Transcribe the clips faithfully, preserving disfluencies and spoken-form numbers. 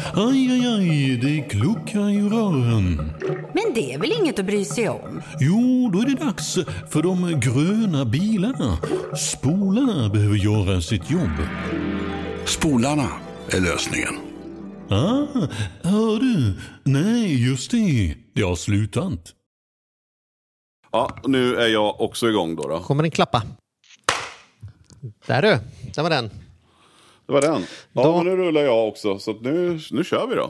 Aj, aj, aj, det kluckar i rören. Men det är väl inget att bry sig om? Jo, då är det dags för de gröna bilarna. Spolarna behöver göra sitt jobb. Spolarna är lösningen. Ah, hör du? Nej, just det. Det har slutat. Ja, nu är jag också igång då. då. Kommer den klappa? Där du, där var den. Det var den. Ja, Då... men nu rullar jag också. Så att nu, nu kör vi då.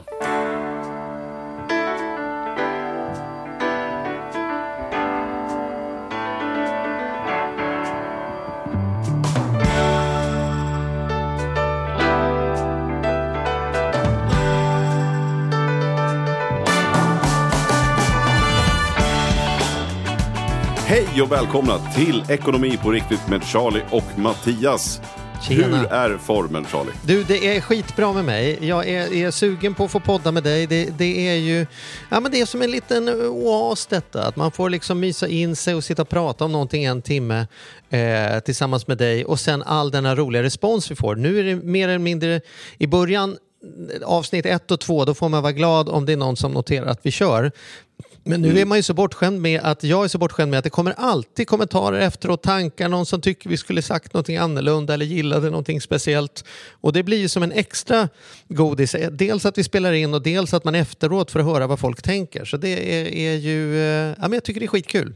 Hej och välkomna till Ekonomi på riktigt med Charlie och Mattias. Tjena. Hur är formen, Charlie? Du, det är skitbra med mig. Jag är, är sugen på att få podda med dig. Det, det är ju ja, men det är som en liten oas detta. Att man får liksom mysa in sig och sitta och prata om någonting en timme eh, tillsammans med dig. Och sen all denna roliga respons vi får. Nu är det mer eller mindre i början, avsnitt ett och två, då får man vara glad om det är någon som noterar att vi kör. Men nu är man ju så bortskämd med att jag är så bortskämd med att det kommer alltid kommentarer efteråt, tankar, någon som tycker vi skulle sagt någonting annorlunda eller gillade någonting speciellt. Och det blir ju som en extra godis. Dels att vi spelar in och dels att man efteråt får höra vad folk tänker. Så det är, är ju, ja men jag tycker det är skitkul.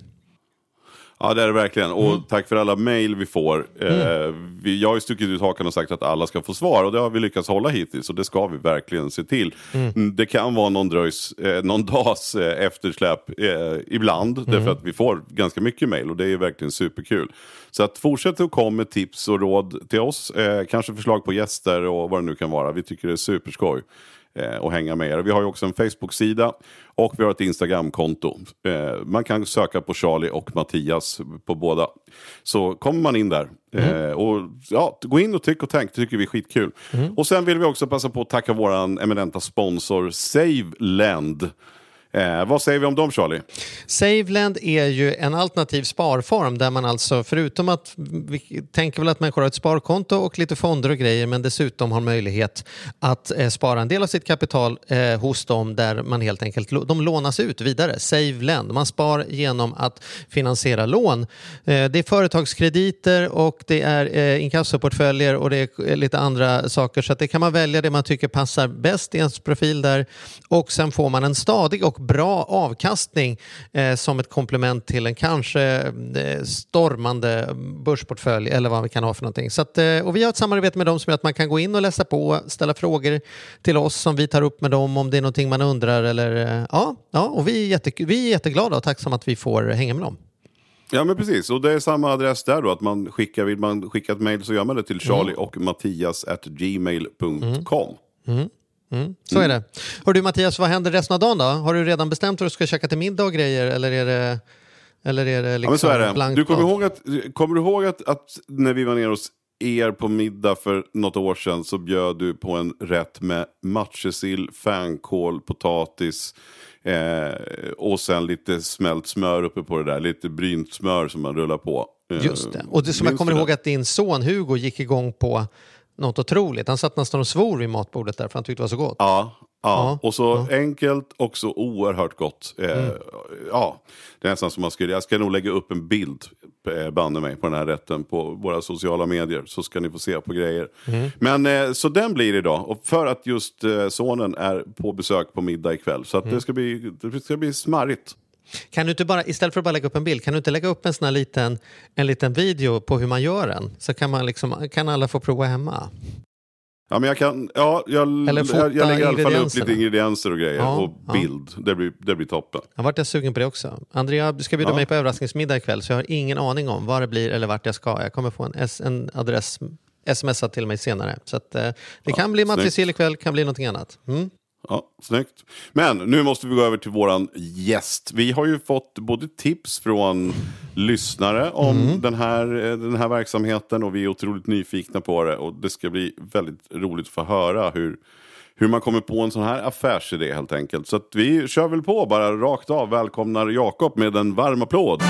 Ja, det är det verkligen. Och Mm. tack för alla mejl vi får. Mm. Eh, vi, jag har ju stuckit ut hakan och sagt att alla ska få svar. Och det har vi lyckats hålla hittills. Och det ska vi verkligen se till. Mm. Det kan vara någon dröjs, eh, någon dags eh, eftersläpp eh, ibland. Mm. Därför att vi får ganska mycket mejl. Och det är verkligen superkul. Så att fortsätt att komma med tips och råd till oss. Eh, kanske förslag på gäster och vad det nu kan vara. Vi tycker det är superskoj och hänga med er. Vi har ju också en Facebook-sida och vi har ett Instagram-konto. Eh, man kan söka på Charlie och Mattias på båda. Så kommer man in där. Mm. Eh, och ja, gå in och tyck och tänk. Det tycker vi är skitkul. Mm. Och sen vill vi också passa på att tacka våran eminenta sponsor SaveLend. Eh, vad säger vi om dem, Charlie? SaveLend är ju en alternativ sparform där man alltså, förutom att vi tänker väl att människor har ett sparkonto och lite fonder och grejer, men dessutom har möjlighet att eh, spara en del av sitt kapital eh, hos dem där man helt enkelt, de lånas ut vidare. SaveLend, man spar genom att finansiera lån. Eh, det är företagskrediter och det är eh, inkassoportföljer och det är lite andra saker, så att det kan man välja det man tycker passar bäst i ens profil där, och sen får man en stadig och bra avkastning eh, som ett komplement till en kanske eh, stormande börsportfölj eller vad vi kan ha för någonting. Så att, eh, och vi har ett samarbete med dem som gör att man kan gå in och läsa på, ställa frågor till oss som vi tar upp med dem om det är någonting man undrar eller eh, ja, ja, och vi är, jätte, vi är jätteglada och tacksamma att vi får hänga med dem. Ja, men precis. Och det är samma adress där då, att man skickar, vill man skicka ett mejl så gör man det till charlie och mattias at gmail punkt com. Mm. Mm. Mm, så är det. Hör du Mattias, vad händer resten av dagen då? Har du redan bestämt vad du ska käka till middag och grejer? Eller är det, eller är det liksom ja, men så är det. blankt? Du kommer ihåg, att, kommer du ihåg att, att när vi var nere hos er på middag för något år sedan så bjöd du på en rätt med matjessill, fänkål, potatis eh, och sen lite smält smör uppe på det där. Lite brynt smör som man rullar på. Eh, Just det. Och det som jag kommer ihåg att din son Hugo gick igång på något otroligt. Han satt nästan och svor vid matbordet där för han tyckte det var så gott. Ja, ja. ja. Och så ja. Enkelt och så oerhört gott. Eh, mm. Ja, det är nästan som man skulle... Jag ska nog lägga upp en bild, eh, banne mig, på den här rätten på våra sociala medier. Så ska ni få se på grejer. Mm. Men eh, så den blir idag. Och för att just eh, sonen är på besök på middag ikväll. Så att mm. det, ska bli, det ska bli smarrigt. Kan du inte bara, istället för att bara lägga upp en bild, kan du inte lägga upp en sån här liten, en liten video på hur man gör den? Så kan man liksom, kan alla få prova hemma? Ja, men jag kan, ja, jag, Eller jag, jag lägger i alla fall upp lite ingredienser och grejer. Ja, och bild, ja. det, blir, det blir toppen. Jag har varit sugen på det också. Andrea, du ska bjuda ja. mig på överraskningsmiddag ikväll, så jag har ingen aning om vad det blir eller vart jag ska. Jag kommer få en, en adress smsad till mig senare. Så att, eh, det ja, kan bli matjessill ikväll, kan bli någonting annat. Mm. Ja, snyggt. Men nu måste vi gå över till våran gäst. Vi har ju fått både tips från lyssnare om mm. den, här, den här verksamheten och vi är otroligt nyfikna på det. Och det ska bli väldigt roligt att få höra hur, hur man kommer på en sån här affärsidé helt enkelt. Så att vi kör väl på bara rakt av. Välkomnar Jakob med en varm applåd.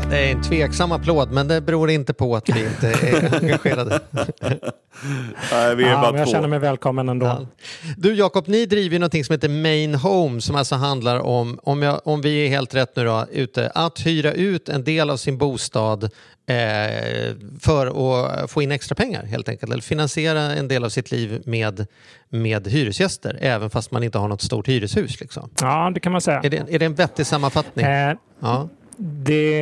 Det är en tveksam applåd, men det beror inte på att vi inte är engagerade. Nej, vi är ja, bara men jag två. känner mig välkommen ändå. Ja. Du Jakob, ni driver ju någonting som heter Main Home, som alltså handlar om, om, jag, om vi är helt rätt nu då, ute, att hyra ut en del av sin bostad eh, för att få in extra pengar helt enkelt. Eller finansiera en del av sitt liv med, med hyresgäster, även fast man inte har något stort hyreshus. Liksom. Ja, det kan man säga. Är det, är det en vettig sammanfattning? Eh, ja. det,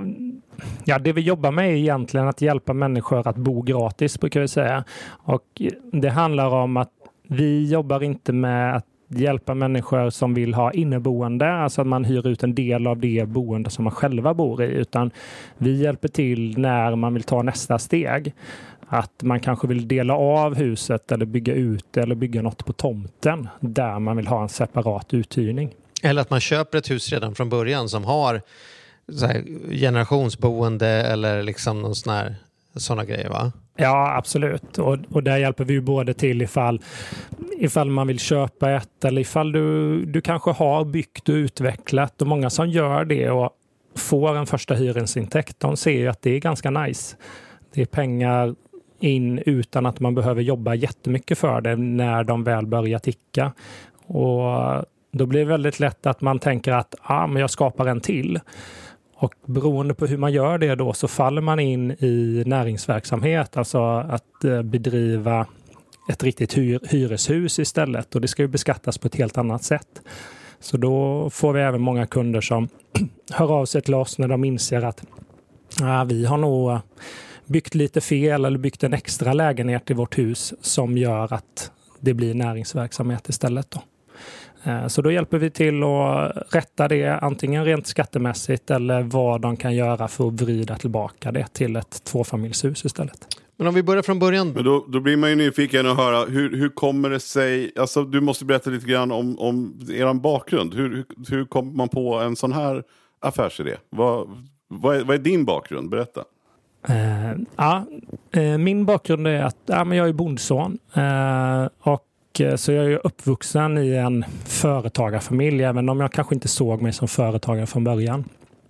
ja, det vi jobbar med är egentligen att hjälpa människor att bo gratis, brukar vi säga. Och det handlar om att vi jobbar inte med att hjälpa människor som vill ha inneboende, alltså att man hyr ut en del av det boende som man själva bor i, utan vi hjälper till när man vill ta nästa steg. Att man kanske vill dela av huset eller bygga ut eller bygga något på tomten där man vill ha en separat uthyrning. Eller att man köper ett hus redan från början som har så här, generationsboende eller liksom någon sån här, såna grejer, va? Ja, absolut. Och, och där hjälper vi ju både till ifall, ifall man vill köpa ett eller ifall du, du kanske har byggt och utvecklat. Och många som gör det och får en första hyresintäkt, de ser ju att det är ganska nice. Det är pengar in utan att man behöver jobba jättemycket för det när de väl börjar ticka. Och då blir det väldigt lätt att man tänker att ah, men jag skapar en till. Och beroende på hur man gör det då så faller man in i näringsverksamhet. Alltså att eh, bedriva ett riktigt hyr- hyreshus istället. Och det ska ju beskattas på ett helt annat sätt. Så då får vi även många kunder som hör av sig till oss när de inser att ah, vi har nog byggt lite fel eller byggt en extra lägenhet i vårt hus som gör att det blir näringsverksamhet istället då. Så då hjälper vi till att rätta det antingen rent skattemässigt eller vad de kan göra för att vrida tillbaka det till ett tvåfamiljshus istället. Men om vi börjar från början. Men då, då blir man ju nyfiken att höra, hur, hur kommer det sig, alltså du måste berätta lite grann om, om er bakgrund. Hur, hur, hur kommer man på en sån här affärsidé? Vad, vad, är, vad är din bakgrund? Berätta. Uh, ja, uh, min bakgrund är att ja, men jag är bondson uh, och så jag är uppvuxen i en företagarfamilj, även om jag kanske inte såg mig som företagare från början.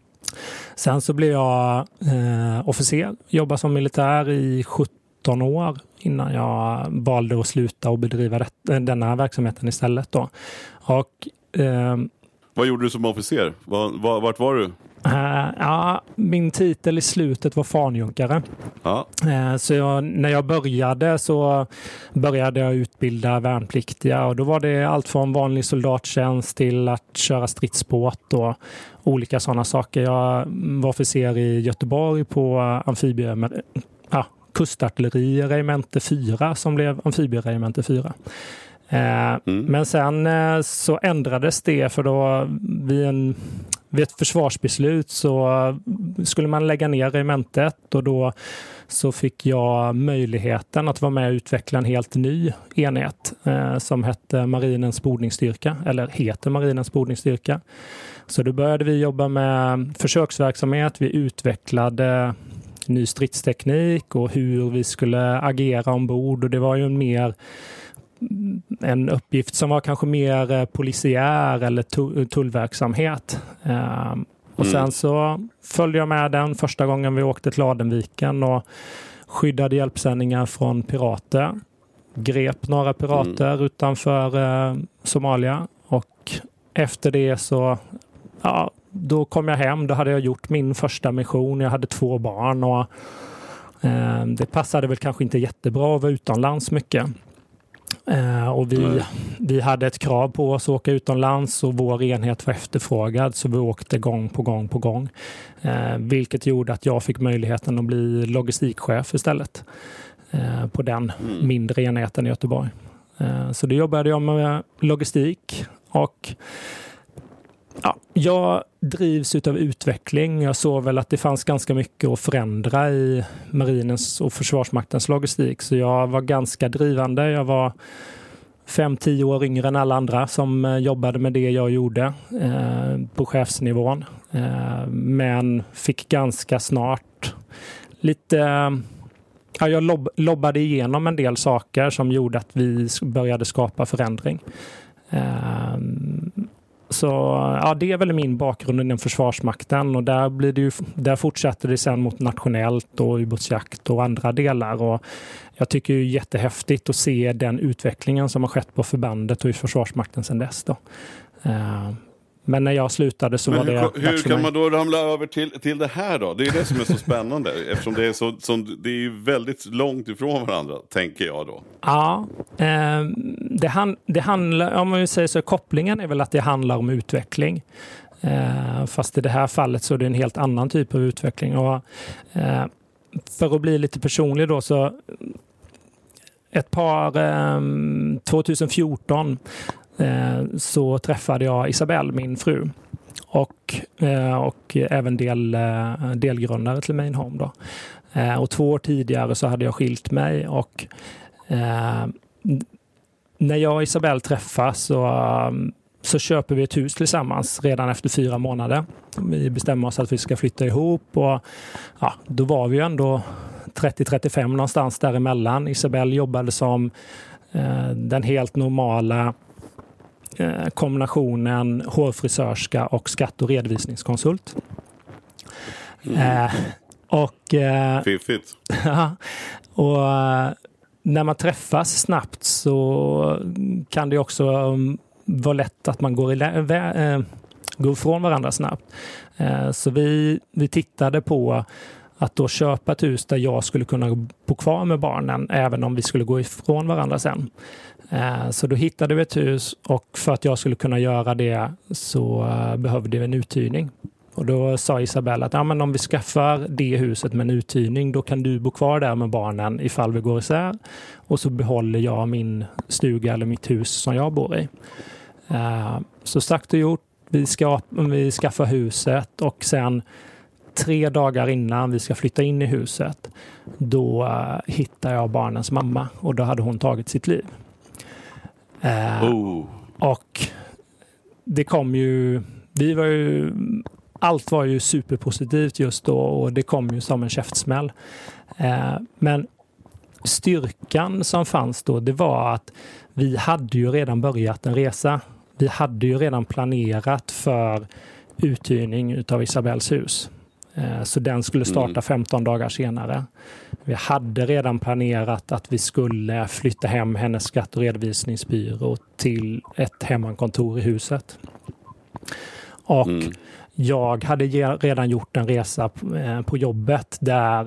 Sen så blev jag eh, officer, jobbade som militär i sjutton år innan jag valde att sluta och bedriva det, denna verksamheten istället då. Och, eh, vad gjorde du som officer? Var, var, vart var du? Uh, ja, min titel i slutet var fanjunkare. Ja. Uh, så jag, när jag började så började jag utbilda värnpliktiga och då var det allt från vanlig soldattjänst till att köra stridsbåt och olika sådana saker. Jag var officer i Göteborg på amfibie, ja, kustartilleriregemente fyra som blev amfibieregemente fyra. Uh, mm. Men sen uh, så ändrades det för då vid en vid ett försvarsbeslut så skulle man lägga ner regementet och då så fick jag möjligheten att vara med och utveckla en helt ny enhet eh, som hette Marinens bordningsstyrka, eller heter Marinens bordningsstyrka. Så då började vi jobba med försöksverksamhet, vi utvecklade ny stridsteknik och hur vi skulle agera ombord och det var ju en mer en uppgift som var kanske mer polisiär eller tullverksamhet. Um, och sen mm. så följde jag med den första gången vi åkte till Adenviken och skyddade hjälpsändningar från pirater. Grep några pirater mm. utanför uh, Somalia och efter det så ja, då kom jag hem. Då hade jag gjort min första mission. Jag hade två barn och uh, det passade väl kanske inte jättebra att vara utomlands mycket. Uh, och vi, mm. vi hade ett krav på oss att åka utomlands och vår enhet var efterfrågad så vi åkte gång på gång på gång. Uh, vilket gjorde att jag fick möjligheten att bli logistikchef istället uh, på den mm. mindre enheten i Göteborg. Uh, så då jobbade jag med logistik och ja, jag drivs utav utveckling. Jag såg väl att det fanns ganska mycket att förändra i marinens och försvarsmaktens logistik. Så jag var ganska drivande. Jag var fem till tio år yngre än alla andra som jobbade med det jag gjorde eh, på chefsnivån. Eh, men fick ganska snart lite... Ja, jag lobb, lobbade igenom en del saker som gjorde att vi började skapa förändring. Eh, Så ja, det är väl min bakgrund inom Försvarsmakten, och där, blir det ju, där fortsätter det sen mot nationellt och ubåtsjakt och andra delar. Och jag tycker det är jättehäftigt att se den utvecklingen som har skett på förbandet och i Försvarsmakten sedan dess då. Uh, Men när jag slutade så Men var det... Hur, hur kan man då ramla över till, till det här då? Det är det som är så spännande. Eftersom det är, så, som, det är ju väldigt långt ifrån varandra, tänker jag då. Ja, eh, det, han, det handlar... Om man säger så, kopplingen är väl att det handlar om utveckling. Eh, fast i det här fallet så är det en helt annan typ av utveckling. Och, eh, för att bli lite personlig då så... Ett par... Eh, tjugohundrafjorton... så träffade jag Isabelle, min fru, och, och även del, delgrundare till Main Home då. Och två år tidigare så hade jag skilt mig, och eh, när jag och Isabelle träffas så, så köper vi ett hus tillsammans redan efter fyra månader. Vi bestämmer oss att vi ska flytta ihop, och ja, då var vi ju ändå trettio till trettiofem någonstans däremellan. Isabelle jobbade som eh, den helt normala kombinationen hårfrisörska och skatt- och redovisningskonsult. Mm. Eh, och eh, Fiffigt. och när man träffas snabbt så kan det också um, vara lätt att man går, i lä- vä- eh, går från varandra snabbt. Eh, så vi, vi tittade på att då köpa ett hus där jag skulle kunna bo kvar med barnen även om vi skulle gå ifrån varandra sen. Så då hittade vi ett hus, och för att jag skulle kunna göra det så behövde vi en uthyrning. Och då sa Isabelle att ja, men om vi skaffar det huset med en uthyrning, då kan du bo kvar där med barnen ifall vi går isär. Och så behåller jag min stuga eller mitt hus som jag bor i. Så sagt och gjort, vi, ska, vi skaffar huset, och sen tre dagar innan vi ska flytta in i huset, då hittar jag barnens mamma, och då hade hon tagit sitt liv. Uh, oh. Och det kom ju, vi var ju, allt var ju superpositivt just då, och det kom ju som en käftsmäll. Uh, men styrkan som fanns då, det var att vi hade ju redan börjat en resa. Vi hade ju redan planerat för uthyrning utav Isabelles hus. Uh, så den skulle starta mm. femton dagar senare. Vi hade redan planerat att vi skulle flytta hem hennes skatt- och redovisningsbyrå till ett hemmakontor i huset. Och mm. jag hade redan gjort en resa på jobbet där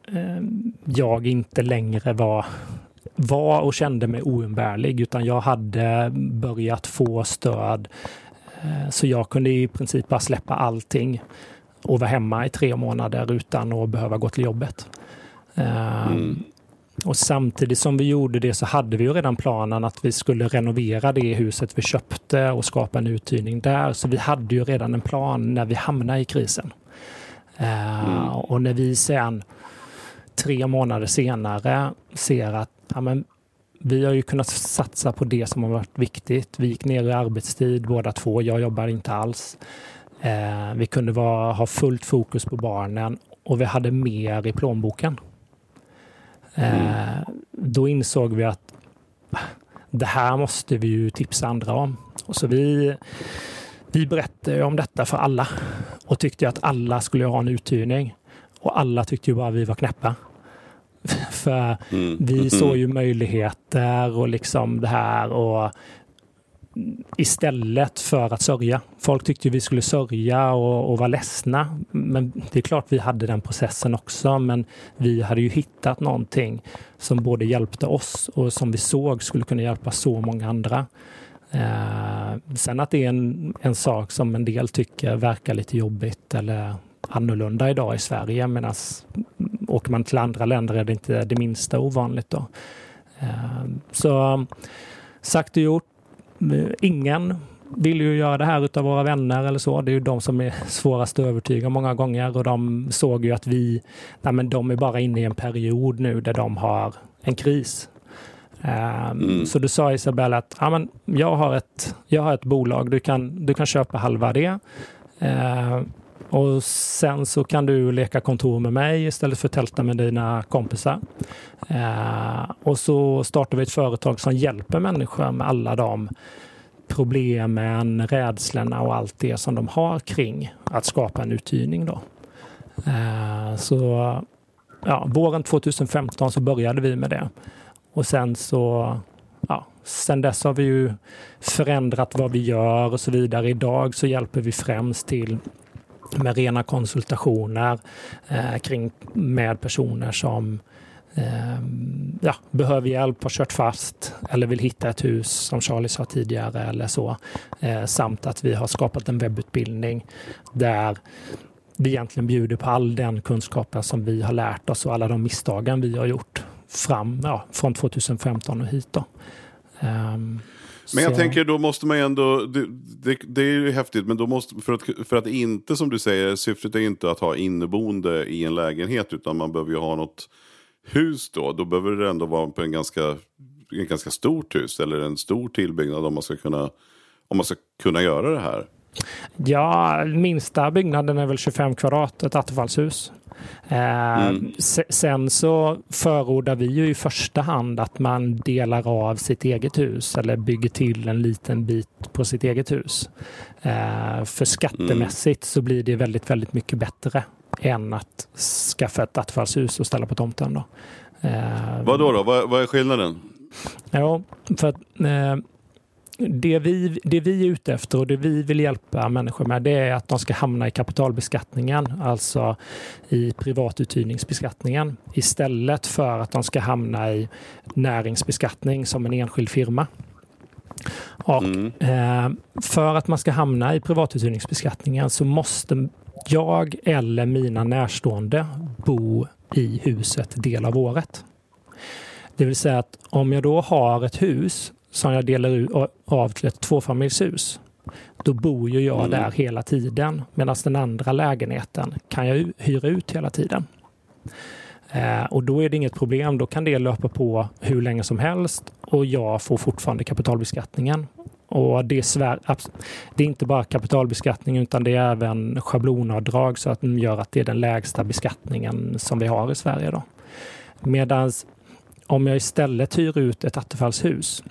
jag inte längre var, var och kände mig oumbärlig, utan jag hade börjat få stöd, så jag kunde i princip bara släppa allting och vara hemma i tre månader utan att behöva gå till jobbet. Mm. Och samtidigt som vi gjorde det så hade vi ju redan planen att vi skulle renovera det huset vi köpte och skapa en uthyrning där. Så vi hade ju redan en plan när vi hamnade i krisen. Mm. Och när vi sen tre månader senare ser att ja, men, vi har ju kunnat satsa på det som har varit viktigt. Vi gick ner i arbetstid båda två, jag jobbar inte alls. Vi kunde vara, ha fullt fokus på barnen, och vi hade mer i plånboken. Mm. Eh, då insåg vi att det här måste vi ju tipsa andra om. Och så vi, vi berättade om detta för alla och tyckte att alla skulle ha en uthyrning. Och alla tyckte ju bara att vi var knäppa. För mm. vi såg ju möjligheter och liksom det här, och istället för att sörja. Folk tyckte vi skulle sörja och, och vara ledsna. Men det är klart vi hade den processen också. Men vi hade ju hittat någonting som både hjälpte oss och som vi såg skulle kunna hjälpa så många andra. Eh, sen att det är en, en sak som en del tycker verkar lite jobbigt eller annorlunda idag i Sverige. Medan åker man till andra länder är det inte det minsta ovanligt då. Eh, så sagt och gjort. Ingen vill ju göra det här utav våra vänner eller så. Det är ju de som är svårast att övertyga många gånger, och de såg ju att vi, nej men de är bara inne i en period nu där de har en kris. Um, mm. Så du sa Isabelle att ja, men jag, har ett, jag har ett bolag, du kan, du kan köpa halva det. Uh, och sen så kan du leka kontor med mig istället för att tälta med dina kompisar. Uh, och så startar vi ett företag som hjälper människor med alla de problemen, rädslorna och allt det som de har kring att skapa en uthyrning då. Eh, så ja, våren tjugohundrafemton så började vi med det. Och sen så ja, sen dess har vi ju förändrat vad vi gör och så vidare. Idag så hjälper vi främst till med rena konsultationer eh, kring med personer som eh, ja, behöver hjälp, har kört fast eller vill hitta ett hus som Charlie sa tidigare eller så. Eh, samt att vi har skapat en webbutbildning där vi egentligen bjuder på all den kunskapen som vi har lärt oss och alla de misstagen vi har gjort fram, ja, från tjugohundrafemton och hit då. Um, Men jag så... tänker, då måste man ju ändå, det, det, det är ju häftigt, men då måste, för att, för att inte, som du säger, syftet är inte att ha inneboende i en lägenhet, utan man behöver ju ha något hus då. Då behöver det ändå vara på en ganska, en ganska stort hus, eller en stor tillbyggnad om man ska kunna, om man ska kunna göra det här. Ja, minsta byggnaden är väl tjugofem kvadrat, ett attefallshus. Eh, mm. Sen så förordar vi ju i första hand att man delar av sitt eget hus eller bygger till en liten bit på sitt eget hus. Eh, för skattemässigt mm. så blir det väldigt, väldigt mycket bättre än att skaffa ett attefallshus och ställa på tomten då. Eh, vad då då? Vad, vad är skillnaden? Ja, för att eh, Det vi, det vi är ute efter och det vi vill hjälpa människor med, det är att de ska hamna i kapitalbeskattningen, alltså i privatuthyrningsbeskattningen, istället för att de ska hamna i näringsbeskattning som en enskild firma. Och mm. eh, för att man ska hamna i privatuthyrningsbeskattningen så måste jag eller mina närstående bo i huset del av året. Det vill säga att om jag då har ett hus som jag delar ut av till ett tvåfamiljshus, då bor ju jag mm. där hela tiden, medan den andra lägenheten kan jag hyra ut hela tiden. Eh, och då är det inget problem, då kan det löpa på hur länge som helst och jag får fortfarande kapitalbeskattningen. Och det är, svär, det är inte bara kapitalbeskattning utan det är även schablonavdrag, så att det gör att det är den lägsta beskattningen som vi har i Sverige då. Medan om jag istället hyr ut ett attefallshus,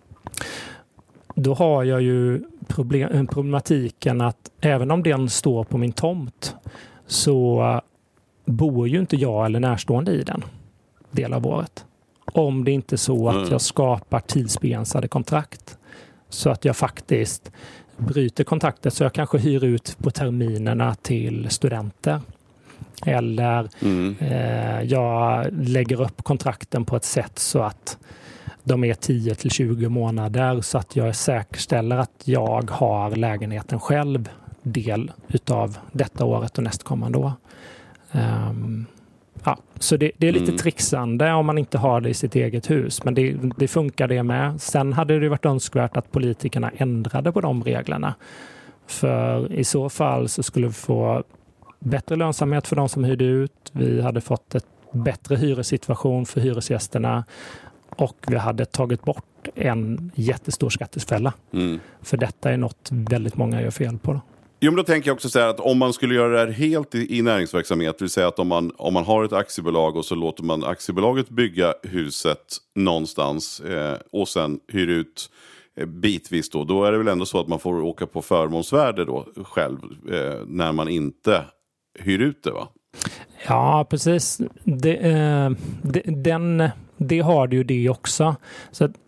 då har jag ju problem, problematiken att även om den står på min tomt så bor ju inte jag eller närstående i den del av året. Om det inte är så att jag skapar tidsbegränsade kontrakt så att jag faktiskt bryter kontraktet, så jag kanske hyr ut på terminerna till studenter. Eller mm. eh, jag lägger upp kontrakten på ett sätt så att de är tio till tjugo månader, så att jag säkerställer att jag har lägenheten själv del utav detta året och nästkommande år. Um, ja, så det, det är lite mm. trixande om man inte har det i sitt eget hus, men det, det funkar det med. Sen hade det varit önskvärt att politikerna ändrade på de reglerna. För i så fall så skulle vi få bättre lönsamhet för de som hyrde ut. Vi hade fått ett bättre hyressituation för hyresgästerna. Och vi hade tagit bort en jättestor skattefälla. Mm. För detta är något väldigt många gör fel på då. Jo, men då tänker jag också så här att om man skulle göra det här helt i, i näringsverksamhet, det vill säga att om man, om man har ett aktiebolag och så låter man aktiebolaget bygga huset någonstans eh, och sen hyr ut eh, bitvis då, då är det väl ändå så att man får åka på förmånsvärde då själv eh, när man inte hyr ut det, va? Ja, precis. Det, eh, det, den, det har du ju det också. Så att,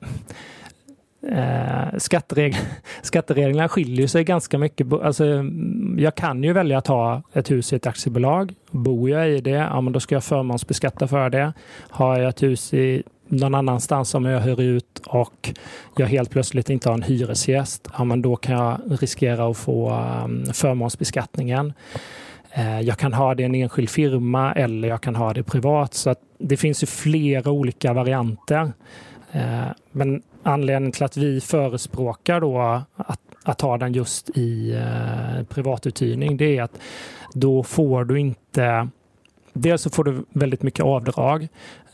eh, skattereg- skattereglerna skiljer sig ganska mycket. Alltså, jag kan ju välja att ha ett hus i ett aktiebolag. Bor jag i det, ja, men då ska jag förmånsbeskatta för det. Har jag ett hus i någon annanstans som jag hyr ut och jag helt plötsligt inte har en hyresgäst, ja, men då kan jag riskera att få um, förmånsbeskattningen. Jag kan ha det i en enskild firma eller jag kan ha det privat. Så att det finns ju flera olika varianter. Men anledningen till att vi förespråkar då att, att ha den just i privatuthyrning, det är att då får du inte... Dels så får du väldigt mycket avdrag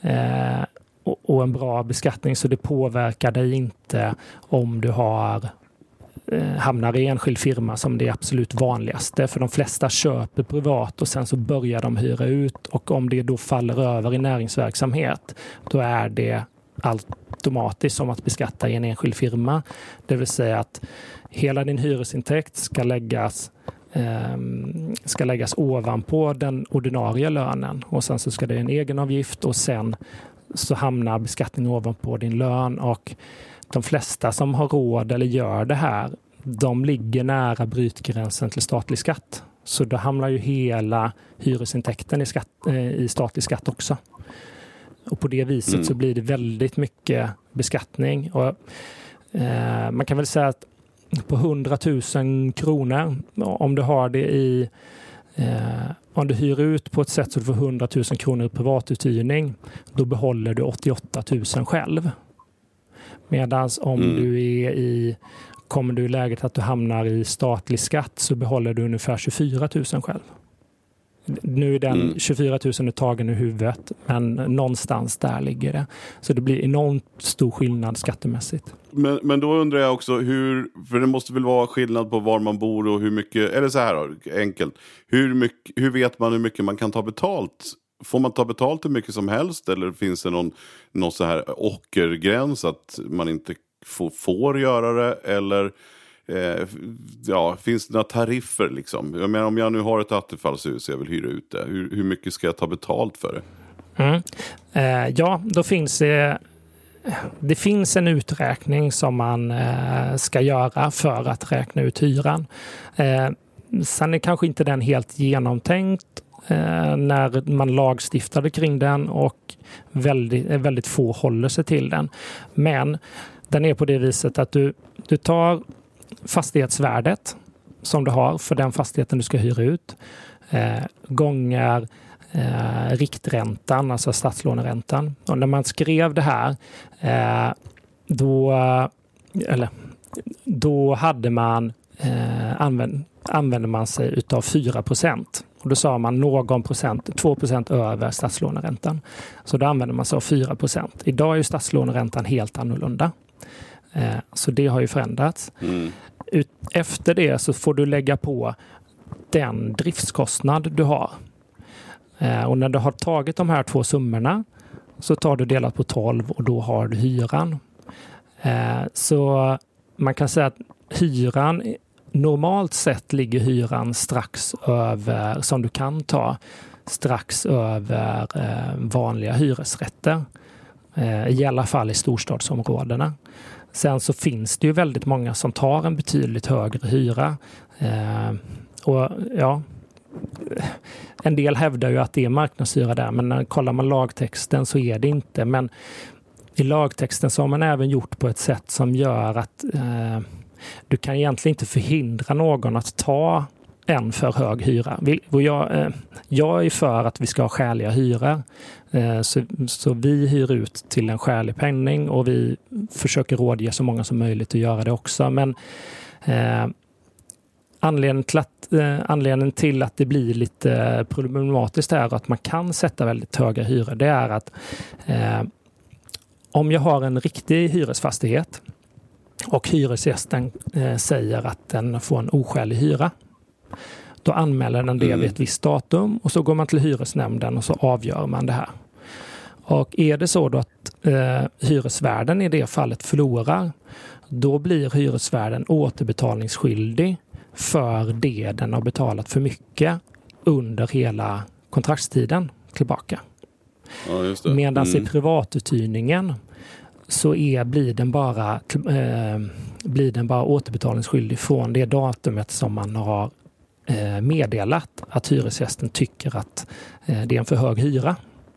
och en bra beskattning, så det påverkar dig inte om du har... hamnar i enskild firma som det absolut vanligaste, för de flesta köper privat och sen så börjar de hyra ut, och om det då faller över i näringsverksamhet, då är det automatiskt som att beskatta i en enskild firma. Det vill säga att hela din hyresintäkt ska läggas ska läggas ovanpå den ordinarie lönen och sen så ska det en egenavgift och sen så hamnar beskattningen ovanpå din lön, och de flesta som har råd eller gör det här, de ligger nära brytgränsen till statlig skatt. Så då hamnar ju hela hyresintäkten i, skatt, i statlig skatt också. Och på det viset mm. så blir det väldigt mycket beskattning. Och, eh, man kan väl säga att på hundratusen kronor, om du har det i eh, om du hyr ut på ett sätt så du får hundratusen kronor i privatuthyrning, då behåller du åttioåtta tusen själv. Medan om mm. du är i kommer du i läget att du hamnar i statlig skatt så behåller du ungefär tjugofyra tusen själv. Nu är den mm. tjugofyra tusen tagen i huvudet, men någonstans där ligger det. Så det blir enormt stor skillnad skattemässigt. Men, men då undrar jag också hur, för det måste väl vara skillnad på var man bor och hur mycket, eller så här då, enkelt. Hur, mycket, hur vet man hur mycket man kan ta betalt? Får man ta betalt hur mycket som helst, eller finns det någon, någon så här ockergräns att man inte får, får göra det, eller eh, ja, finns det några tariffer liksom? Jag menar, om jag nu har ett attefallshus och jag vill hyra ut det, hur, hur mycket ska jag ta betalt för det? Mm. Eh, ja, då finns det det finns en uträkning som man eh, ska göra för att räkna ut hyran. Eh, sen är kanske inte den helt genomtänkt eh, när man lagstiftade kring den, och väldigt, väldigt få håller sig till den. Men den är på det viset att du, du tar fastighetsvärdet som du har för den fastigheten du ska hyra ut, eh, gånger eh, rikträntan, alltså statslåneräntan. Och när man skrev det här eh, då, eller, då hade man eh, använd, använde man sig utav fyra procent. Och då sa man någon procent, två procent över statslåneräntan. Så då använder man sig av fyra procent. Idag är ju statslåneräntan helt annorlunda. Eh, så det har ju förändrats. Mm. Ut, efter det så får du lägga på den driftskostnad du har. Eh, och när du har tagit de här två summorna så tar du delat på tolv och då har du hyran. Eh, så man kan säga att hyran, normalt sett ligger hyran strax över, som du kan ta, strax över eh, vanliga hyresrätter. Eh, I alla fall i storstadsområdena. Sen så finns det ju väldigt många som tar en betydligt högre hyra. Eh, och ja, en del hävdar ju att det är marknadshyra där, men när kollar man lagtexten så är det inte. Men i lagtexten så har man även gjort på ett sätt som gör att eh, du kan egentligen inte förhindra någon att ta en för hög hyra. Och jag, eh, jag är för att vi ska ha skäliga hyror. Eh, så, så vi hyr ut till en skälig penning och vi försöker rådge så många som möjligt att göra det också. Men eh, anledningen, till att, eh, anledningen till att det blir lite problematiskt är att man kan sätta väldigt höga hyror. Det är att eh, om jag har en riktig hyresfastighet och hyresgästen eh, säger att den får en oskälig hyra, då anmäler den det mm. vid ett visst datum och så går man till hyresnämnden och så avgör man det här. Och är det så då att eh, hyresvärden i det fallet förlorar, då blir hyresvärden återbetalningsskyldig för det den har betalat för mycket under hela kontraktstiden tillbaka. Ja, just det. Medan mm. i privatuthyrningen så är, blir, den bara, eh, blir den bara återbetalningsskyldig från det datumet som man har eh, meddelat att hyresgästen tycker att eh, det är en för hög hyra.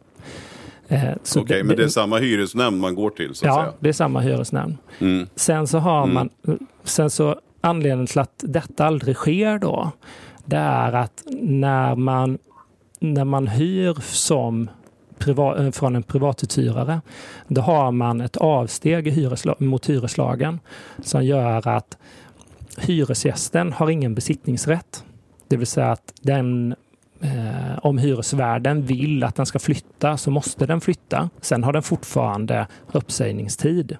Eh, Okej, okay, men det är samma hyresnämnd man går till, så att ja, säga. Ja, det är samma hyresnämnd. Mm. Sen så har mm. man, sen så anledningen till att detta aldrig sker då, det är att när man, när man hyr som privat, från en privatuthyrare, då har man ett avsteg i hyresla, mot hyreslagen som gör att hyresgästen har ingen besittningsrätt. Det vill säga att den, eh, om hyresvärden vill att den ska flytta så måste den flytta. Sen har den fortfarande uppsägningstid.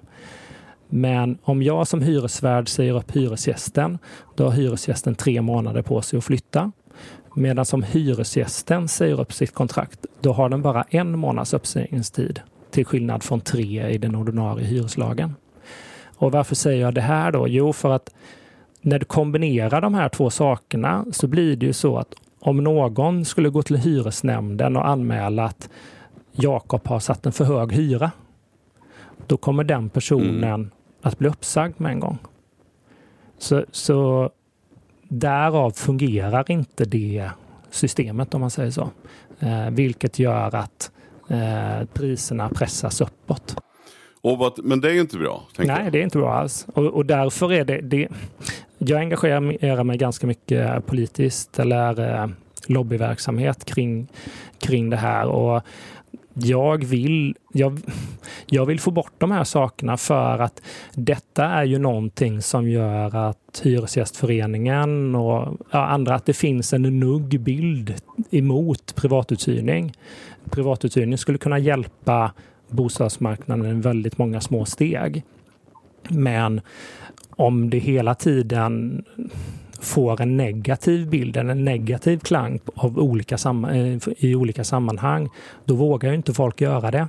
Men om jag som hyresvärd säger upp hyresgästen, då har hyresgästen tre månader på sig att flytta. Medan som hyresgästen säger upp sitt kontrakt, då har den bara en månads uppsägningstid. till skillnad från tre i den ordinarie hyreslagen. Och varför säger jag det här då? Jo, för att när du kombinerar de här två sakerna så blir det ju så att om någon skulle gå till hyresnämnden och anmäla att Jakob har satt en för hög hyra, då kommer den personen mm. att bli uppsagd med en gång. Så, så därav fungerar inte det systemet, om man säger så. Eh, vilket gör att eh, priserna pressas uppåt. Och vad, men det är ju inte bra. Nej, jag. det är inte bra alls. Och, och därför är det, det... Jag engagerar mig ganska mycket politiskt eller eh, lobbyverksamhet kring, kring det här. Och jag vill, jag, jag vill få bort de här sakerna för att detta är ju någonting som gör att Hyresgästföreningen och ja, andra, att det finns en nugg bild emot privatuthyrning. Privatuthyrning skulle kunna hjälpa bostadsmarknaden i väldigt många små steg. Men om det hela tiden får en negativ bild, en negativ klang av olika sam- i olika sammanhang, då vågar ju inte folk göra det.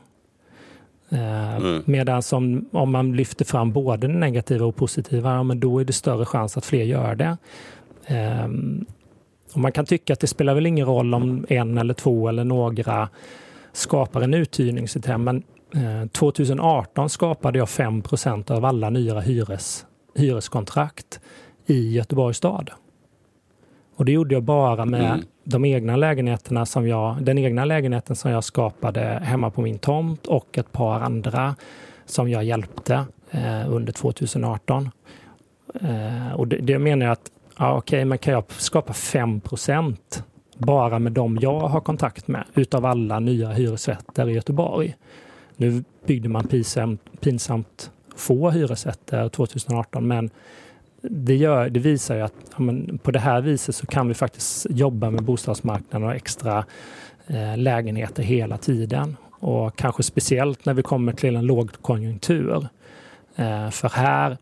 Mm. Medan som, om man lyfter fram både det negativa och positiva, ja, men då är det större chans att fler gör det. Um, och man kan tycka att det spelar väl ingen roll om en eller två eller några skapar en uthyrningssystem, men eh, tjugoarton skapade jag fem procent av alla nya hyres, hyreskontrakt i Göteborgs stad. Och det gjorde jag bara med mm. de egna lägenheterna som jag, den egna lägenheten som jag skapade hemma på min tomt och ett par andra som jag hjälpte eh, under tjugoarton. Eh, och det, det menar jag att ja, okej, men kan jag skapa fem procent bara med de jag har kontakt med utav alla nya hyresrätter i Göteborg. Nu byggde man pinsamt, pinsamt få hyresrätter tjugoarton, men det, gör, det visar ju att ja, men på det här viset så kan vi faktiskt jobba med bostadsmarknaden och extra eh, lägenheter hela tiden. Och kanske speciellt när vi kommer till en lågkonjunktur. Eh, för här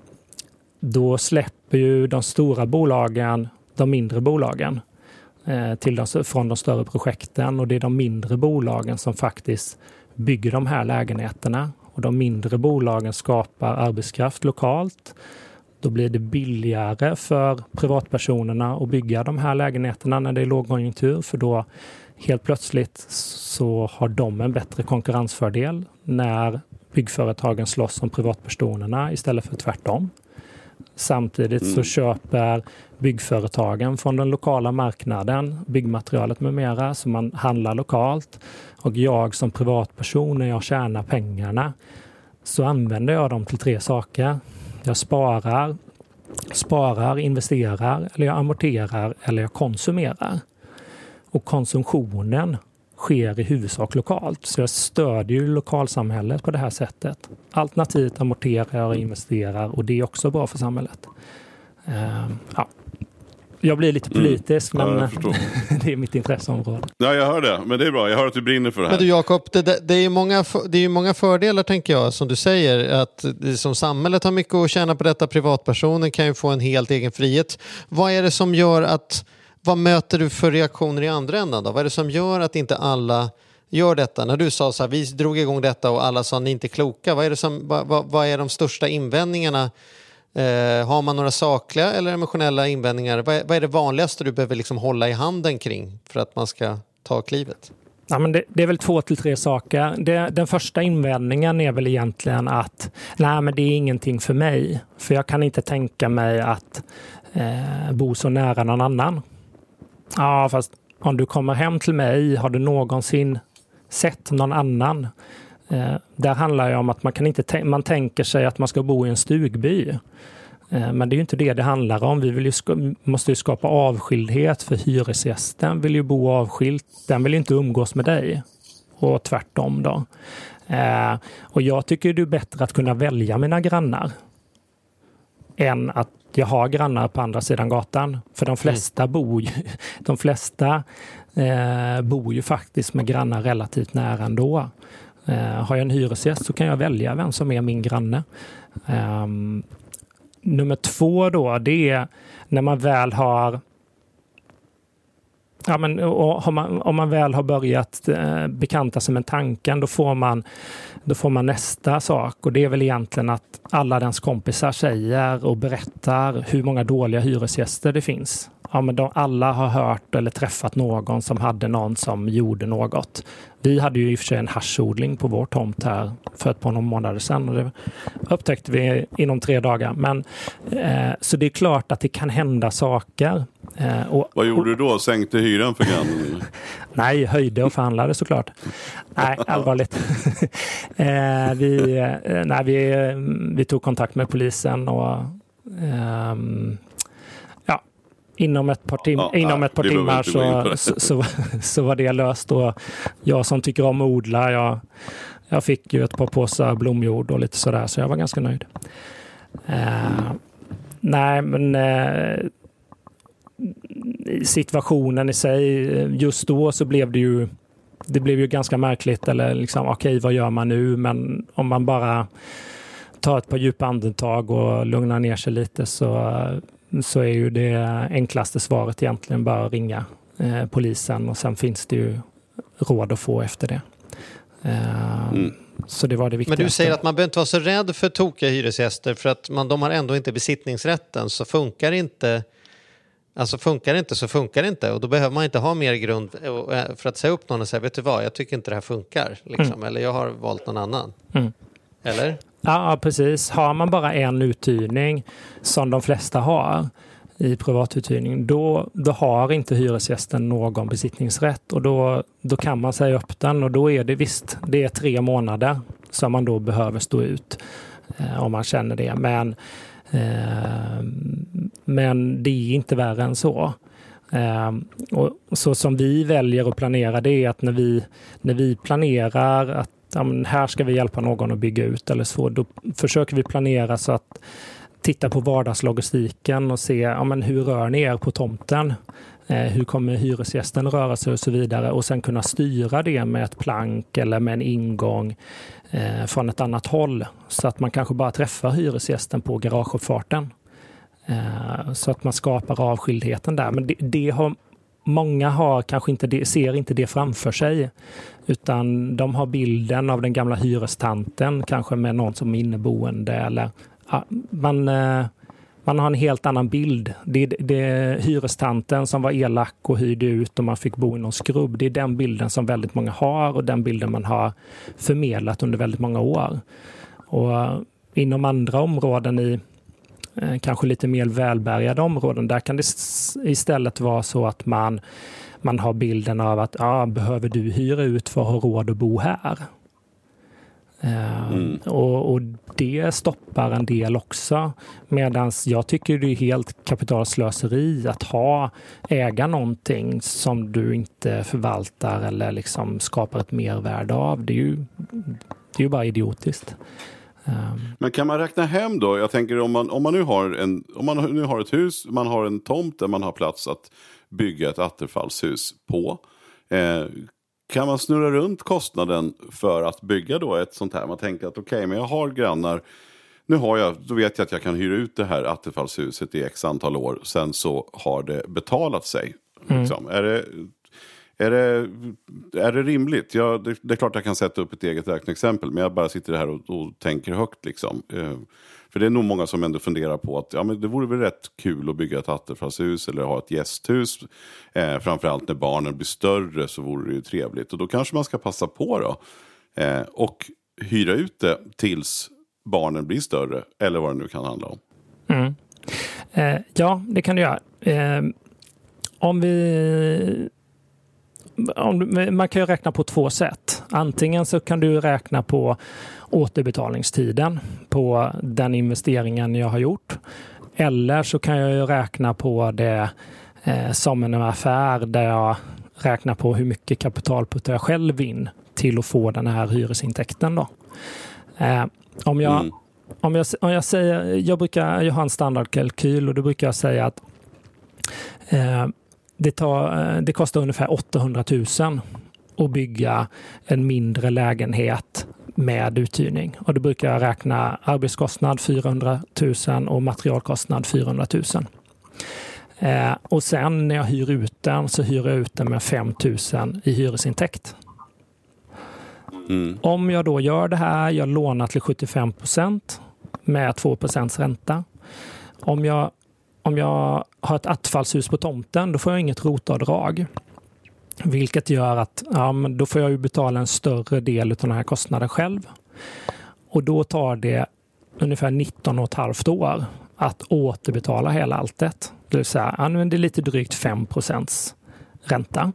då släpper ju de stora bolagen de mindre bolagen eh, till de, från de större projekten, och det är de mindre bolagen som faktiskt bygger de här lägenheterna, och de mindre bolagen skapar arbetskraft lokalt. Då blir det billigare för privatpersonerna att bygga de här lägenheterna när det är lågkonjunktur, för då helt plötsligt så har de en bättre konkurrensfördel när byggföretagen slåss om privatpersonerna istället för tvärtom. Samtidigt mm. så köper byggföretagen från den lokala marknaden byggmaterialet med mera, så man handlar lokalt. Och jag som privatperson, när jag tjänar pengarna, så använder jag dem till tre saker. Jag sparar, sparar, investerar, eller jag amorterar, eller jag konsumerar. Och konsumtionen sker i huvudsak lokalt. Så jag stödjer ju lokalsamhället på det här sättet. Alternativt amorterar jag och investerar, och det är också bra för samhället. Uh, ja. Jag blir lite politisk, mm. men ja, det är mitt intresseområde. Ja, jag hör det. Men det är bra. Jag hör att du brinner för det här. Men du Jakob, det, det, är ju många, det är ju många fördelar, tänker jag, som du säger. Att det, som samhället har mycket att tjäna på detta. Privatpersoner kan ju få en helt egen frihet. Vad är det som gör att... Vad möter du för reaktioner i andra änden då? Vad är det som gör att inte alla gör detta? När du sa så här, vi drog igång detta och alla sa ni är inte kloka. Vad är, det som, vad, vad, vad är de största invändningarna? Eh, har man några sakliga eller emotionella invändningar? Vad är, vad är det vanligaste du behöver liksom hålla i handen kring för att man ska ta klivet? Ja, men det, det är väl två till tre saker. Det, den första invändningen är väl egentligen att nej, men det är ingenting för mig. För jag kan inte tänka mig att eh, bo så nära någon annan. Ja, fast om du kommer hem till mig, har du någonsin sett någon annan? Eh, där handlar det om att man kan inte t- man tänker sig att man ska bo i en stugby. Eh, men det är ju inte det det handlar om. Vi vill ju ska- måste ju skapa avskildhet, för hyresgästen vill ju bo avskilt. Den vill ju inte umgås med dig. Och tvärtom då. Eh, och jag tycker det är bättre att kunna välja mina grannar än att jag har grannar på andra sidan gatan. För de flesta, mm. bor, ju, de flesta eh, bor ju faktiskt med grannar relativt nära ändå. Eh, har jag en hyresgäst så kan jag välja vem som är min granne. Eh, nummer två då, det är när man väl har Ja, men, och har man, om man väl har börjat eh, bekanta sig med tanken, då får, man, då får man nästa sak. Och det är väl egentligen att alla dens kompisar säger och berättar hur många dåliga hyresgäster det finns. Ja, men de, alla har hört eller träffat någon som hade någon som gjorde något. Vi hade ju i och för sig en haschodling på vår tomt här för ett par månader sedan. Och det upptäckte vi inom tre dagar. Men, eh, så det är klart att det kan hända saker. Eh, och, Vad gjorde du då? Sänkte hyran för grannen? Nej, höjde och förhandlade såklart. Nej, allvarligt. eh, vi, eh, nej, vi, vi tog kontakt med polisen och eh, ja, inom ett par, tim- ja, inom ett par timmar så, så, så, så var det löst. Och jag som tycker om att odla, jag, jag fick ju ett par påsar blomjord och lite sådär, så jag var ganska nöjd. Eh, nej, men eh, situationen i sig, just då så blev det ju det blev ju ganska märkligt, eller liksom okej, vad gör man nu? Men om man bara tar ett par djupa andetag och lugnar ner sig lite, så, så är ju det enklaste svaret egentligen bara att ringa eh, polisen, och sen finns det ju råd att få efter det. Eh, mm. Så det var det viktigaste. Men du säger att man behöver inte vara så rädd för tokiga hyresgäster, för att man, de har ändå inte besittningsrätten, så funkar inte Alltså funkar det inte så funkar det inte, och då behöver man inte ha mer grund för att säga upp någon och säga, vet du vad, jag tycker inte det här funkar liksom. Mm. Eller jag har valt någon annan. Mm. Eller? Ja, precis. Har man bara en uthyrning som de flesta har i privatuthyrning, då, då har inte hyresgästen någon besittningsrätt, och då, då kan man säga upp den, och då är det visst, det är tre månader som man då behöver stå ut eh, om man känner det. Men Men det är inte värre än så. Och så som vi väljer att planera, det är att när vi, när vi planerar att ja, men här ska vi hjälpa någon att bygga ut eller så, då försöker vi planera så att titta på vardagslogistiken och se ja, men hur rör ni er på tomten? Hur kommer hyresgästen röra sig och så vidare, och sen kunna styra det med ett plank eller med en ingång eh, från ett annat håll, så att man kanske bara träffar hyresgästen på garageuppfarten, eh, så att man skapar avskildheten där. Men det, det har, många har kanske inte det, ser inte det framför sig, utan de har bilden av den gamla hyrestanten, kanske med någon som är inneboende, eller ja, man eh, Man har en helt annan bild. Det är, det är hyrestanten som var elak och hyrde ut och man fick bo i någon skrubb. Det är den bilden som väldigt många har, och den bilden man har förmedlat under väldigt många år. Och inom andra områden, i eh, kanske lite mer välbärgade områden, där kan det istället vara så att man, man har bilden av att ja, behöver du hyra ut för att ha råd att bo här? Mm. Och, och det stoppar en del också, medan jag tycker det är helt kapitalslöseri att ha äga någonting som du inte förvaltar eller liksom skapar ett mervärde av. Det är ju, det är ju bara idiotiskt. Men kan man räkna hem då? Jag tänker om man, om man nu har en, om man nu har ett hus, man har en tomt där man har plats att bygga ett attefallshus på. Eh, Kan man snurra runt kostnaden för att bygga då ett sånt här? Man tänker att okej, okay, men jag har grannar. Nu har jag, då vet jag att jag kan hyra ut det här attefallshuset i x antal år. Sen så har det betalat sig. Mm. Liksom. Är, det, är, det, är det rimligt? Ja, det, det är klart jag kan sätta upp ett eget räkneexempel. Men jag bara sitter här och, och tänker högt liksom. Eh, För det är nog många som ändå funderar på att ja, men det vore väl rätt kul att bygga ett attefallshus eller ha ett gästhus. Eh, framförallt när barnen blir större så vore det ju trevligt. Och då kanske man ska passa på då. Eh, och hyra ut det tills barnen blir större. Eller vad det nu kan handla om. Mm. Eh, ja, det kan du göra. Eh, om vi... Om, man kan ju räkna på två sätt. Antingen så kan du räkna på återbetalningstiden på den investeringen jag har gjort. Eller så kan jag ju räkna på det eh, som en affär där jag räknar på hur mycket kapital puttar jag själv in till att få den här hyresintäkten då. Eh, om jag mm. om jag om jag säger jag brukar jag har en standardkalkyl, och då brukar jag säga att eh, Det, tar, det kostar ungefär åttahundratusen att bygga en mindre lägenhet med uthyrning. Och då brukar jag räkna arbetskostnad fyrahundratusen och materialkostnad fyrahundratusen. Eh, och sen när jag hyr ut den så hyr jag ut den med fem tusen i hyresintäkt. Mm. Om jag då gör det här, jag lånar till sjuttiofem procent med två procent ränta. Om jag, om jag har ett attefallshus på tomten, då får jag inget rotavdrag. Vilket gör att ja, men då får jag ju betala en större del av den här kostnaden själv. Och då tar det ungefär nitton och ett halvt år att återbetala hela alltet. Det vill säga, ja, det är lite drygt fem procent ränta.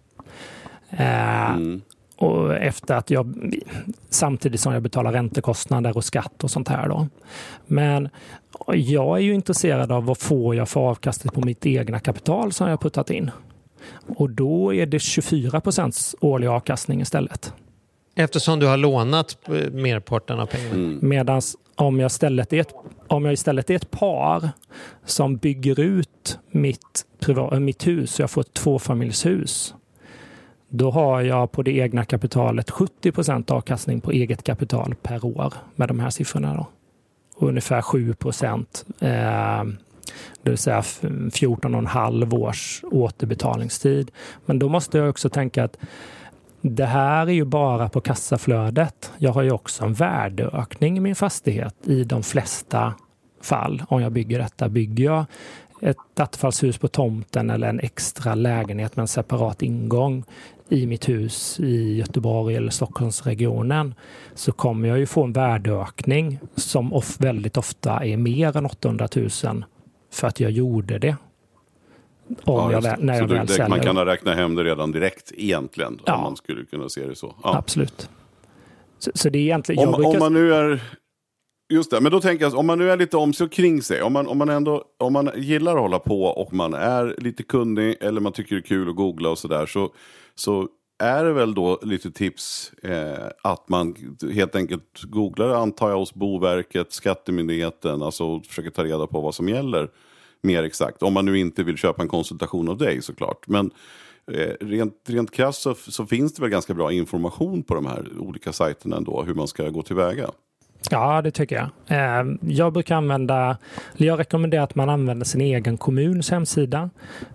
Eh, mm. Och efter att jag, samtidigt som jag betalar räntekostnader och skatt och sånt här då. Men jag är ju intresserad av vad får jag för avkastning på mitt egna kapital som jag puttat in. Och då är det tjugofyra procent årlig avkastning istället. Eftersom du har lånat merparten av pengarna. Mm. Medan om jag, istället är ett, om jag istället är ett par som bygger ut mitt, privat, mitt hus, jag får ett tvåfamiljshus. Då har jag på det egna kapitalet sjuttio procent avkastning på eget kapital per år med de här siffrorna då. Och ungefär sju procent, eh, det vill säga fjorton och en halv års återbetalningstid. Men då måste jag också tänka att det här är ju bara på kassaflödet. Jag har ju också en värdeökning i min fastighet i de flesta fall. Om jag bygger detta, bygger jag ett attefallshus på tomten eller en extra lägenhet med en separat ingång i mitt hus i Göteborg eller Stockholmsregionen, så kommer jag ju få en värdeökning som of, väldigt ofta är mer än åttahundratusen för att jag gjorde det. Om ja, jag, när jag så väl det, säljer. Man kan räkna hem det redan direkt egentligen, ja. Om man skulle kunna se det så. Ja. Absolut. Så, så det är egentligen... Om, brukar... om man nu är... Just det, men då tänker jag, om man nu är lite om sig kring sig, om man, om man ändå om man gillar att hålla på och man är lite kunnig eller man tycker det är kul att googla och sådär, så, så är det väl då lite tips eh, att man helt enkelt googlar, antar jag, hos Boverket, Skattemyndigheten, alltså försöker ta reda på vad som gäller mer exakt. Om man nu inte vill köpa en konsultation av dig såklart, men eh, rent, rent krasst så, så finns det väl ganska bra information på de här olika sajterna ändå, hur man ska gå tillväga. Ja, det tycker jag. Jag brukar använda, jag rekommenderar att man använder sin egen kommuns hemsida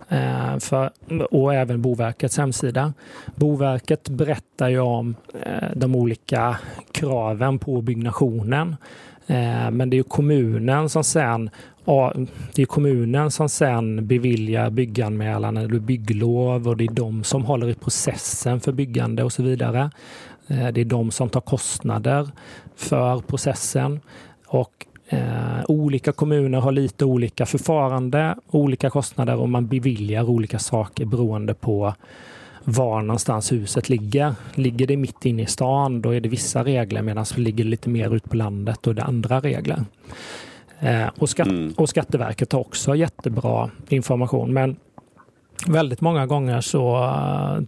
för, och även Boverkets hemsida. Boverket berättar ju om de olika kraven på byggnationen. Men det är ju kommunen som sen, det är kommunen som sen beviljar bygganmälan eller bygglov, och det är de som håller i processen för byggande och så vidare. Det är de som tar kostnader för processen, och eh, olika kommuner har lite olika förfarande, olika kostnader, och man beviljar olika saker beroende på var någonstans huset ligger. Ligger det mitt inne i stan, då är det vissa regler, medan det ligger lite mer ut på landet och det är andra regler. Eh, och, skatt, mm. och Skatteverket har också jättebra information, men väldigt många gånger så uh,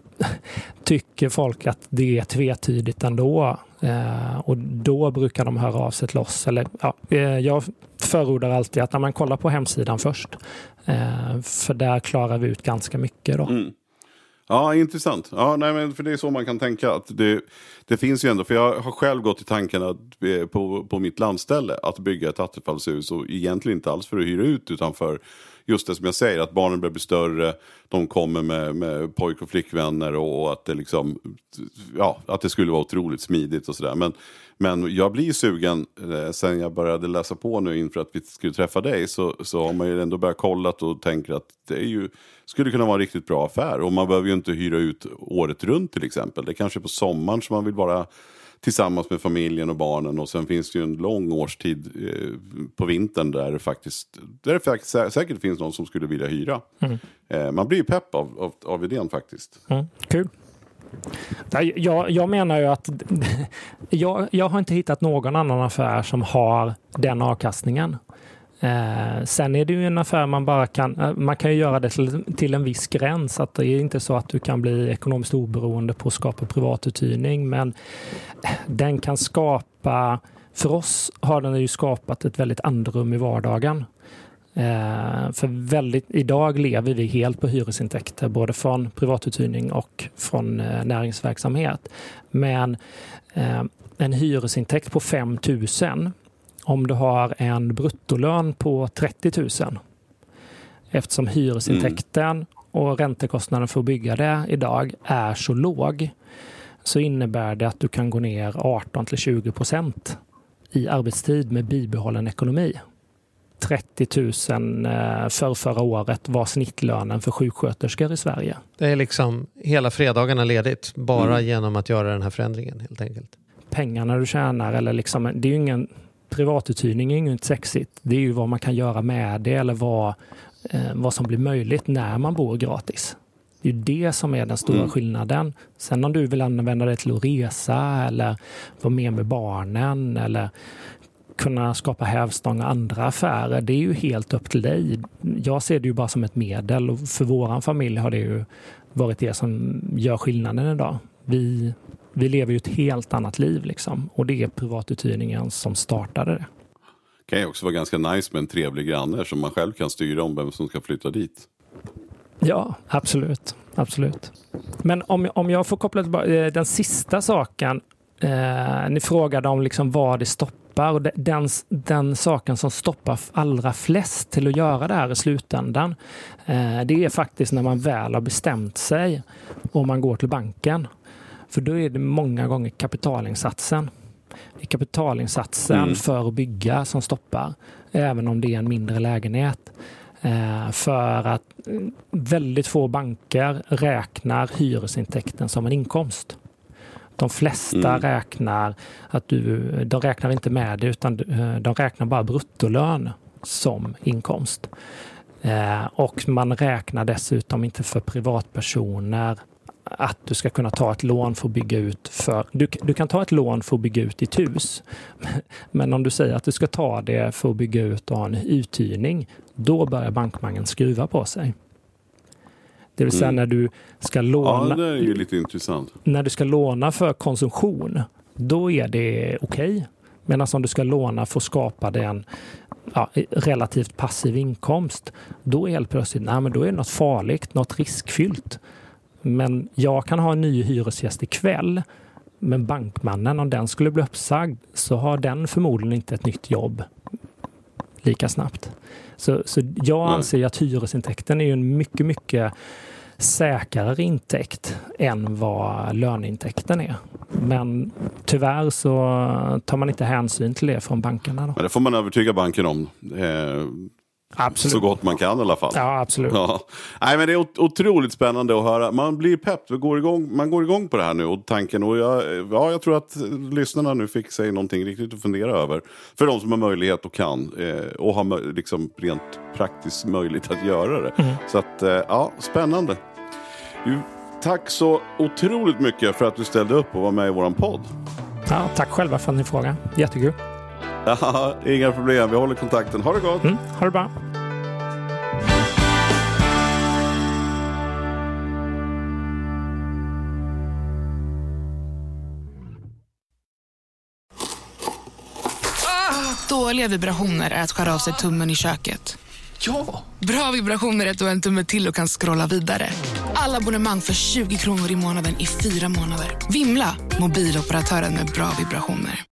tycker folk att det är tvetydigt ändå, eh, och då brukar de höra av sig till oss. Eller, ja, eh, jag förordar alltid att när man kollar på hemsidan först, eh, för där klarar vi ut ganska mycket då. Mm. Ja, intressant. Ja, nej, men för det är så man kan tänka. Att det, det finns ju ändå, för jag har själv gått i tanken att, på, på mitt landställe att bygga ett attefallshus, och egentligen inte alls för att hyra ut, utan för just det som jag säger, att barnen börjar bli större, de kommer med, med pojk- och flickvänner, och, och att det liksom, ja, att det skulle vara otroligt smidigt och sådär. Men, men jag blir sugen, eh, sen jag började läsa på nu inför att vi skulle träffa dig, så, så har man ju ändå börjat kolla och tänker att det är ju, skulle kunna vara en riktigt bra affär. Och man behöver ju inte hyra ut året runt till exempel. Det är kanske på sommaren som man vill vara tillsammans med familjen och barnen, och sen finns det ju en lång årstid eh, på vintern där det faktiskt, där det faktiskt sä- säkert finns någon som skulle vilja hyra. Mm. Eh, man blir ju pepp av, av, av idén faktiskt. Mm, kul. Jag, jag menar ju att jag, jag har inte hittat någon annan affär som har den avkastningen. Eh, sen är det ju en affär man bara kan, man kan ju göra det till, till en viss gräns, att det är inte så att du kan bli ekonomiskt oberoende på att skapa privatuthyrning, men den kan skapa, för oss har den ju skapat ett väldigt andrum i vardagen. Eh, för väldigt, idag lever vi helt på hyresintäkter, både från privatuthyrning och från eh, näringsverksamhet. Men eh, en hyresintäkt på fem tusen, om du har en bruttolön på trettio tusen, Eftersom hyresintäkten mm. och räntekostnaden för att bygga det idag är så låg, så innebär det att du kan gå ner arton till tjugo procent i arbetstid med bibehållen ekonomi. trettio tusen för förra året var snittlönen för sjuksköterskor i Sverige. Det är liksom hela fredagarna ledigt bara mm. genom att göra den här förändringen helt enkelt. Pengarna du tjänar, eller liksom, det är ju ingen privatuthyrning, är ju inte sexigt. Det är ju vad man kan göra med det, eller vad, eh, vad som blir möjligt när man bor gratis. Det är ju det som är den stora mm. skillnaden. Sen om du vill använda det till att resa eller vara med med barnen eller kunna skapa hävstång och andra affärer, det är ju helt upp till dig. Jag ser det ju bara som ett medel, och för våran familj har det ju varit det som gör skillnaden idag. Vi, vi lever ju ett helt annat liv liksom, och det är privatuthyrningen som startade det. Det kan ju också vara ganska nice med en trevlig granne som man själv kan styra om vem som ska flytta dit. Ja, absolut. absolut. Men om, om jag får koppla tillbaka den sista saken, eh, ni frågade om liksom vad det stoppar, och den, den saken som stoppar allra flest till att göra det här i slutändan, eh, det är faktiskt när man väl har bestämt sig och man går till banken. För då är det många gånger kapitalinsatsen. Det är kapitalinsatsen mm. för att bygga som stoppar, även om det är en mindre lägenhet. Eh, för att väldigt få banker räknar hyresintäkten som en inkomst. De flesta mm. räknar att du, de räknar inte med det, utan de räknar bara bruttolön som inkomst. Eh, och man räknar dessutom inte för privatpersoner att du ska kunna ta ett lån för att bygga ut för, du, du kan ta ett lån för att bygga ut ditt hus, men om du säger att du ska ta det för att bygga ut och ha en uthyrning, då börjar bankmangen skruva på sig. Det vill säga mm. när du ska låna, ja, det är ju lite intressant. När du ska låna för konsumtion, då är det okej. Okay. Medan om du ska låna för att skapa det en ja, relativt passiv inkomst, då är helt plötsligt, nej, men då är det något farligt, något riskfyllt. Men jag kan ha en ny hyresgäst ikväll, men bankmannen, om den skulle bli uppsagd, så har den förmodligen inte ett nytt jobb lika snabbt. Så, så jag anser ju att hyresintäkten är ju en mycket, mycket säkrare intäkt än vad löneintäkten är. Men tyvärr så tar man inte hänsyn till det från bankerna då. Men det får man övertyga banken om. Eh... Absolut. Så gott man kan i alla fall. Ja, absolut. Ja. Nej, men det är otroligt spännande att höra. Man blir pepp, vi går igång, man går igång på det här nu, och tanken, och jag, ja, jag tror att lyssnarna nu fick sig någonting riktigt att fundera över. För de som har möjlighet och kan eh, och har liksom rent praktiskt möjlighet att göra det. Mm. Så att, eh, ja, spännande. Tack så otroligt mycket för att du ställde upp och var med i våran podd. Ja, tack själva för att ni frågade. Jättekul. Ja, inga problem. Vi håller kontakten. Ha det gott. Mm, ha det bra. Ah, dåliga vibrationer är att skära av sig tummen i köket. Ja! Bra vibrationer är att du har en tumme till och kan scrolla vidare. Alla abonnemang för tjugo kronor i månaden i fyra månader. Vimla! Mobiloperatören med bra vibrationer.